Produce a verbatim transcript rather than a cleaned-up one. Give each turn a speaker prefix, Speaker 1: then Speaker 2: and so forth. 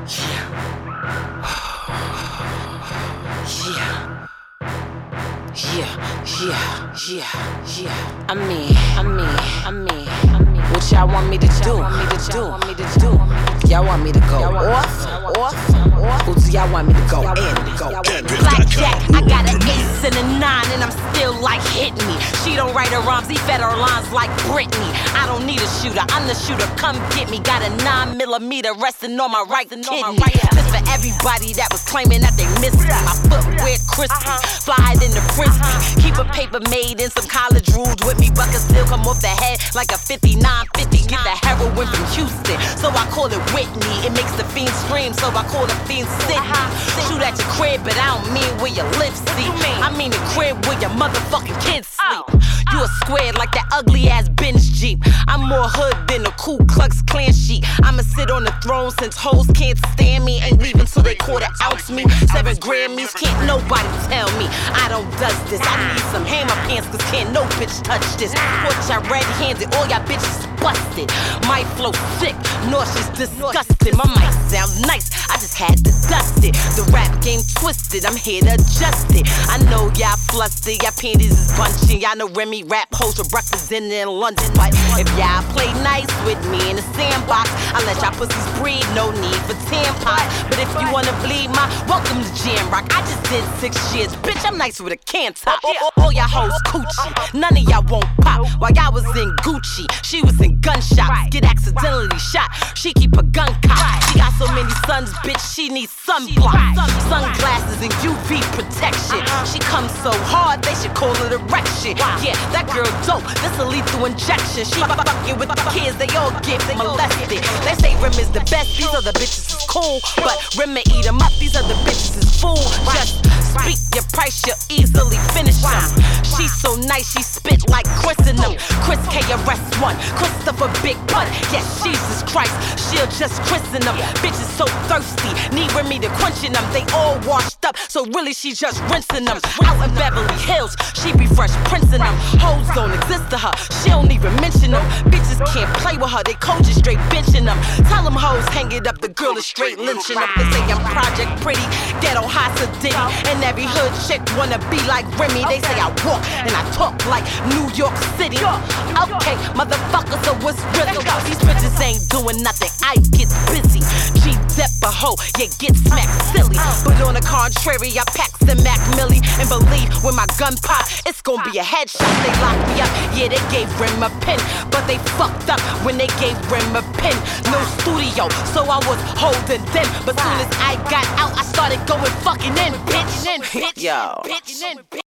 Speaker 1: Yeah. Yeah, yeah, yeah, yeah. I mean, I mean, I mean, I mean, what y'all want me to do? Want me to do? Want me to do? Y'all want me to go off, off, off? Or do y'all want me to go in? Go in?
Speaker 2: Blackjack, I got an ace and a nine, and I'm still like hit me. She don't write her rhymes, he fed her lines like Britney. I don't need a shooter, I'm the shooter. Come get me. Got a nine millimeter resting on my right kidney. This for everybody that was claiming that they missed me. My footwear crispy, fly it in the frisbee. Keep a paper made in some college rules with me. Buckets still come off the head like a fifty-nine fifty. Get the heroin from Houston, so I call it Whitney. It makes the fiend scream, so I call the fiend Sydney. Shoot at your crib, but I don't mean where your lips see. I mean the crib where your motherfucking kids sleep. You a square like that ugly ass Benz Jeep. I'm more hood than a Ku Klux Klan sheet. I'ma sit on the throne since hoes can't stand me. Ain't leaving till they quarter ounce me. Seven Grammys, can't nobody tell me I don't does this. I need some hammer pants, cause can't no bitch touch this. Watch y'all red-handed, all y'all bitches busted. My flow sick, nauseous, disgusting. My mic sounds nice, I just had to dust it. The rap game twisted, I'm here to adjust it. I know y'all flustered, y'all panties is bunching. Y'all know Remy rap hoes for breakfast in in London. But if y'all play nice with me in the sandbox, I let y'all pussies breed, no need for tampons. But if you wanna bleed my, welcome to Jam Rock. I just did six years, bitch, I'm nice with a can top. All y'all hoes coochie, none of y'all won't pop. While y'all was in Gucci, she was in gunshots. Get accidentally shot, she keep a gun cocked. She got so many sons, bitch, she needs sunblock, sunglasses and U V protection. She comes so hard, they should call it erection. Yeah, that girl dope, this a lethal injection. She fucking with the kids, they all get molested. They say Rim is the best, these other bitches is cool, but Rim may eat them up, these other bitches is fool. Just speak your price, you'll easily finish them. She's so nice, she spit like Chris in them. Chris K R S one, Christopher Big Pun. Yes, Jesus Christ, she'll just christen them. Bitches so thirsty, need Remy to quenching them. They all washed up, so really she just rinsing them. Out in Beverly Hills, she be fresh princing them. Hoes don't exist to her, she don't even mention them. Bitches can't play with her, they coaches straight benching them. Tell them hoes hang it up, the girl is straight lynching them. They say I'm Project Pretty, ghetto high Diddy, and every hood chick wanna be like Remy. They say I walk and I talk like New York City. Okay, motherfucker, so what's really? These bitches ain't doing nothing, I get busy. G-Dep a hoe, yeah, get smacked silly. But on the contrary, I pack some Mac Millie. And believe when my gun pop, it's gonna be a headshot. They locked me up, yeah, they gave Rim a pin. But they fucked up when they gave Rim a pin. No studio, so I was holding them. But soon as I got out, I started going fucking in, bitch, in, bitch, yo. Bitch, in, bitch.